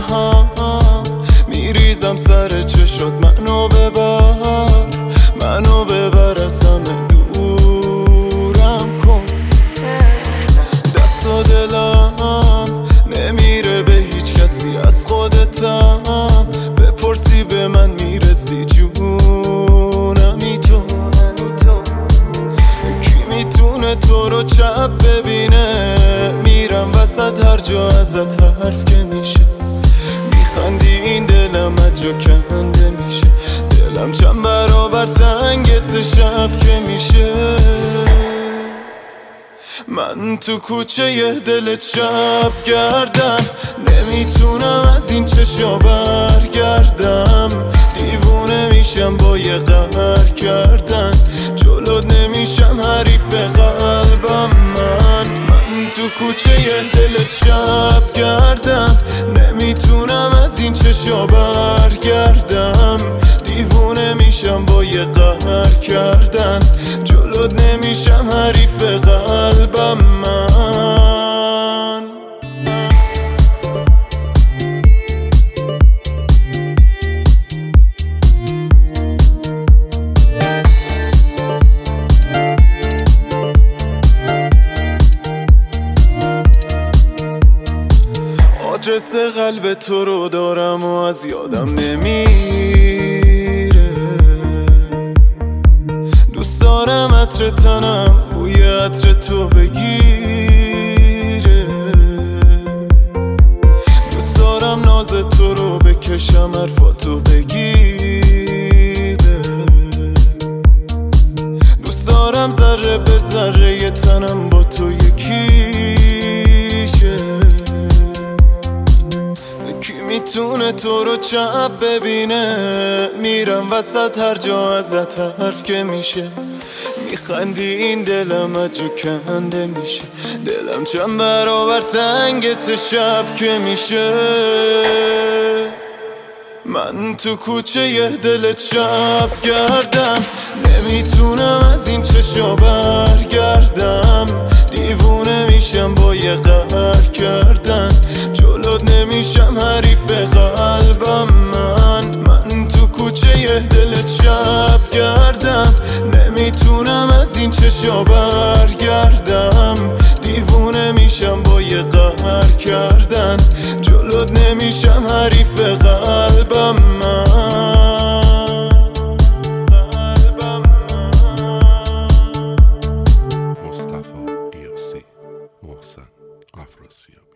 میریزم سر چشات، منو ببر از همه دورم کن. دست و دلم نمیره به هیچ کسی از خودتم، بپرسی به من میرسی جونمی تو. کی میتونه تو رو چپ ببینه؟ میرم وسط هر جا ازت حرف که میشه، میخندی این دلم از جا کنده میشه، دلم چند برابر تنگت شب که میشه. من تو کوچه یه دلت شب گردم، نمیتونم از این چشا برگردم، دیوونه میشم با یه قهر کردن، جلوت نمیشم حریف قلبم. من تو کوچه یه دلت شب گردم، نمیتونم از این چشا برگردم، دیوونه میشم با یه قهر کردن، جلوت نمیشم حریف قلبم. من آدرس قلب تو رو دارم و از یادم نمیره، دوست دارم عطر تنم بوی عطر تو بگیره، دوست دارم ناز تو رو بکشم حرفاتو بگیره، دوست دارم ذره به ذره ی تنم با تو یکیشه. کی میتونه تو رو چپ ببینه؟ میرم وسط هر جا ازت حرف که میشه، میخندی این دلم از جو کنده میشه، دلم چند برابر تنگت شب که میشه. من تو کوچه یه دلت شب گردم، نمیتونم از این چشا برگردم، دیوونه میشم با یه قهر کردن، جلوت نمیشم حریف قلبم. من تو کوچه یه دلت شب گردم، نمیتونم از این چشا برگردم، دیوونه میشم با یه قهر کردن، جلوت نمیشم حریف قلبم. مصطفی قیاسی، محسن افراسیابی.